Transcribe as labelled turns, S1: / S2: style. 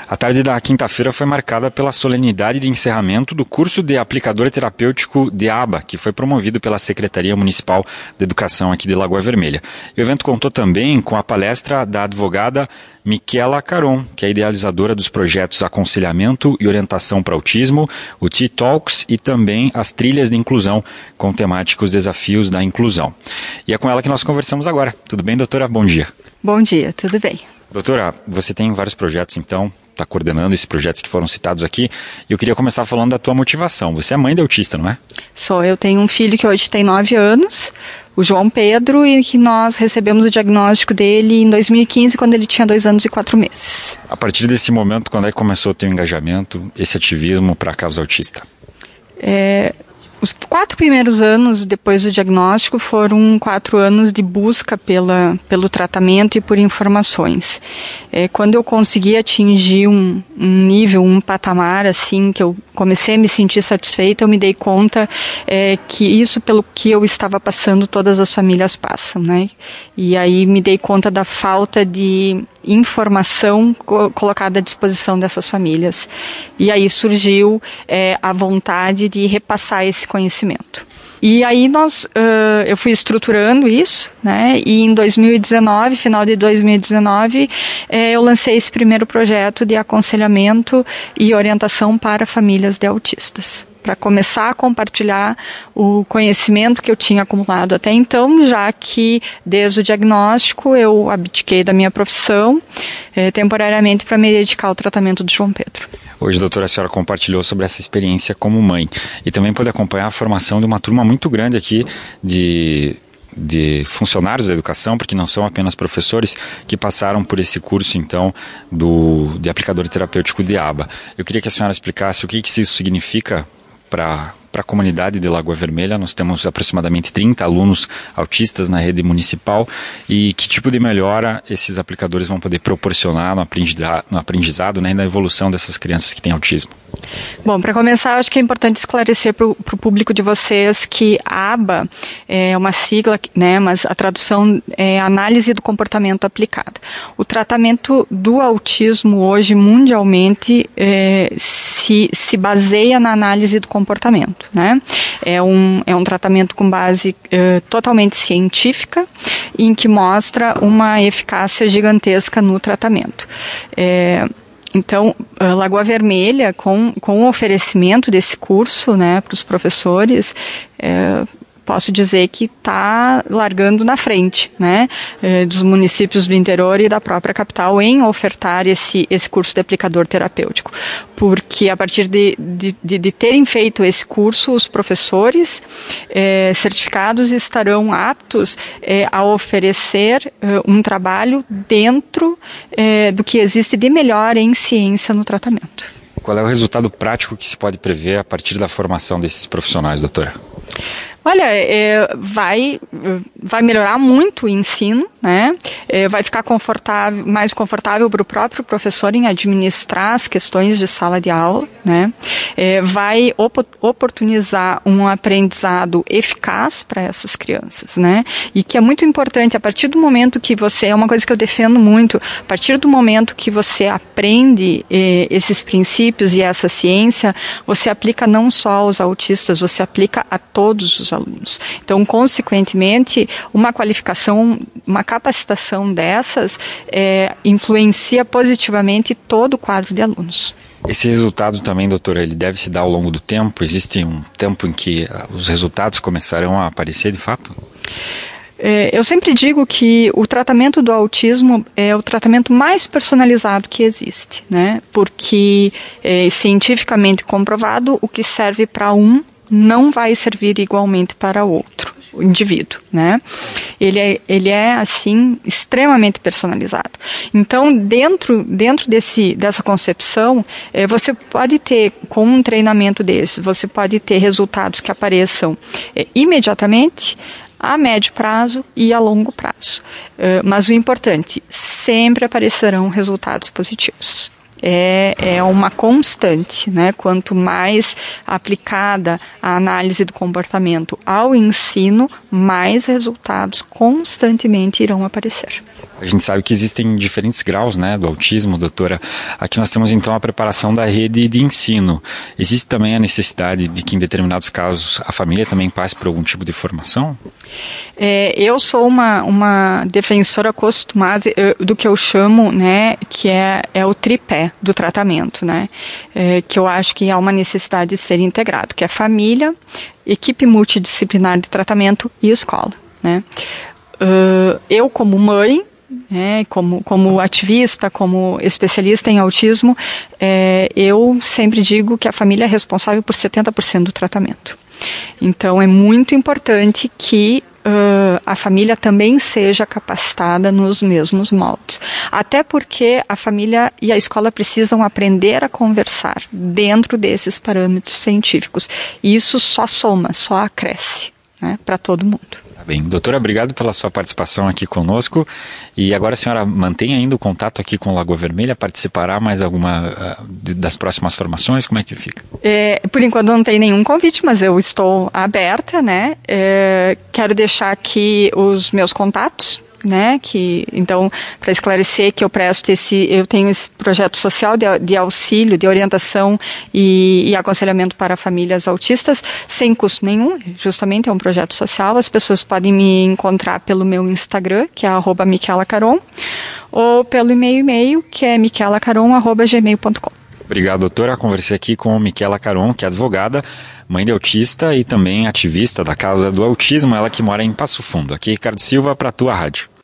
S1: A tarde da quinta-feira foi marcada pela solenidade de encerramento do curso de aplicador terapêutico de ABA, que foi promovido pela Secretaria Municipal de Educação aqui de Lagoa Vermelha. E o evento contou também com a palestra da advogada Miquela Caron, que é idealizadora dos projetos Aconselhamento e Orientação para Autismo, o T-Talks e também as trilhas de inclusão com temáticos desafios da inclusão. E é com ela que nós conversamos agora. Tudo bem, doutora? Bom dia.
S2: Bom dia, tudo bem.
S1: Doutora, você tem vários projetos, então, está coordenando esses projetos que foram citados aqui, e eu queria começar falando da tua motivação. Você é mãe de autista, não é?
S2: Sou, eu tenho um filho que hoje tem 9 anos, o João Pedro, e que nós recebemos o diagnóstico dele em 2015, quando ele tinha 2 anos e 4 meses.
S1: A partir desse momento, quando é que começou o teu engajamento, esse ativismo para a causa autista?
S2: Os 4 primeiros anos depois do diagnóstico foram 4 anos de busca pelo tratamento e por informações. Quando eu consegui atingir um nível, um patamar assim, que eu comecei a me sentir satisfeita, eu me dei conta que isso pelo que eu estava passando, todas as famílias passam, né? E aí me dei conta da falta de informação colocada à disposição dessas famílias. E aí surgiu a vontade de repassar esse conhecimento. E aí eu fui estruturando isso, né? E em 2019, final de 2019, eu lancei esse primeiro projeto de aconselhamento e orientação para famílias de autistas, para começar a compartilhar o conhecimento que eu tinha acumulado até então, já que desde o diagnóstico eu abdiquei da minha profissão temporariamente para me dedicar ao tratamento do João Pedro.
S1: Hoje, doutora, a senhora compartilhou sobre essa experiência como mãe e também pôde acompanhar a formação de uma turma muito grande aqui de funcionários da educação, porque não são apenas professores que passaram por esse curso, então, de aplicador terapêutico de ABA. Eu queria que a senhora explicasse o que isso significa para a comunidade de Lagoa Vermelha. Nós temos aproximadamente 30 alunos autistas na rede municipal e que tipo de melhora esses aplicadores vão poder proporcionar no aprendizado, né, e na evolução dessas crianças que têm autismo.
S2: Bom, para começar, acho que é importante esclarecer para o público de vocês que ABA é uma sigla, né, mas a tradução é Análise do Comportamento Aplicada. O tratamento do autismo hoje, mundialmente, se baseia na análise do comportamento, né? É um tratamento com base totalmente científica, em que mostra uma eficácia gigantesca no tratamento. Então, Lagoa Vermelha, com o oferecimento desse curso, né, para os professores, posso dizer que está largando na frente, né, dos municípios do interior e da própria capital em ofertar esse curso de aplicador terapêutico. Porque a partir de terem feito esse curso, os professores certificados estarão aptos a oferecer um trabalho dentro do que existe de melhor em ciência no tratamento.
S1: Qual é o resultado prático que se pode prever a partir da formação desses profissionais, doutora?
S2: Olha, vai melhorar muito o ensino, né? Vai ficar mais confortável para o próprio professor em administrar as questões de sala de aula, né? Vai oportunizar um aprendizado eficaz para essas crianças, né? E que é muito importante, a partir do momento que é uma coisa que eu defendo muito, a partir do momento que você aprende esses princípios e essa ciência, você aplica não só aos autistas, você aplica a todos os alunos. Então, consequentemente, uma qualificação, uma capacitação dessas influencia positivamente todo o quadro de alunos.
S1: Esse resultado também, doutora, ele deve se dar ao longo do tempo? Existe um tempo em que os resultados começarão a aparecer de fato?
S2: Eu sempre digo que o tratamento do autismo é o tratamento mais personalizado que existe, né? Porque cientificamente comprovado, o que serve para um não vai servir igualmente para o indivíduo, né? Ele é assim, extremamente personalizado. Então, dentro dessa concepção, você pode ter, com um treinamento desse, você pode ter resultados que apareçam imediatamente, a médio prazo e a longo prazo. Mas o importante, sempre aparecerão resultados positivos. é uma constante, né? Quanto mais aplicada a análise do comportamento ao ensino, mais resultados constantemente irão aparecer.
S1: A gente sabe que existem diferentes graus, né, do autismo, doutora. Aqui nós temos então a preparação da rede de ensino. Existe também a necessidade de que em determinados casos a família também passe por algum tipo de formação?
S2: Eu sou uma defensora acostumada do que eu chamo, né, que é o tripé do tratamento, né, que eu acho que há uma necessidade de ser integrado, que é família, equipe multidisciplinar de tratamento e escola, né. Eu como mãe, como ativista, como especialista em autismo, eu sempre digo que a família é responsável por 70% do tratamento. Então, é muito importante que a família também seja capacitada nos mesmos moldes. Até porque a família e a escola precisam aprender a conversar dentro desses parâmetros científicos. E isso só soma, só acresce, né, para todo mundo.
S1: Bem, doutora, obrigado pela sua participação aqui conosco. E agora a senhora mantém ainda o contato aqui com Lagoa Vermelha? Participará mais alguma das próximas formações? Como é que fica?
S2: Por enquanto não tem nenhum convite, mas eu estou aberta, né? Quero deixar aqui os meus contatos, né? Então, para esclarecer que eu tenho esse projeto social de auxílio, de orientação e aconselhamento para famílias autistas, sem custo nenhum, justamente é um projeto social. As pessoas podem me encontrar pelo meu Instagram, que é @miquelacaron, ou pelo e-mail, que é miquelacaron@gmail.com.
S1: Obrigado, doutora. Conversei aqui com Miquela Caron, que é advogada, mãe de autista e também ativista da causa do autismo, ela que mora em Passo Fundo. Aqui, Ricardo Silva, para a tua rádio.